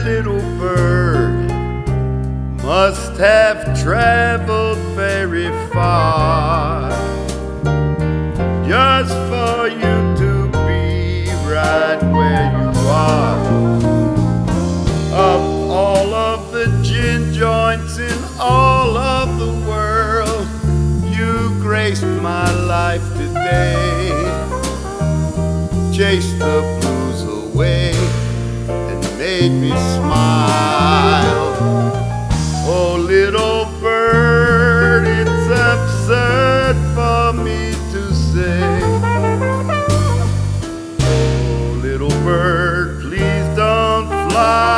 little bird must have traveled very far just for you to be right where you are. Of all of the gin joints in all of the world, you graced my life today. Chased the blues away and made me smile. Oh, little bird, it's absurd for me to say. Oh, little bird, please don't fly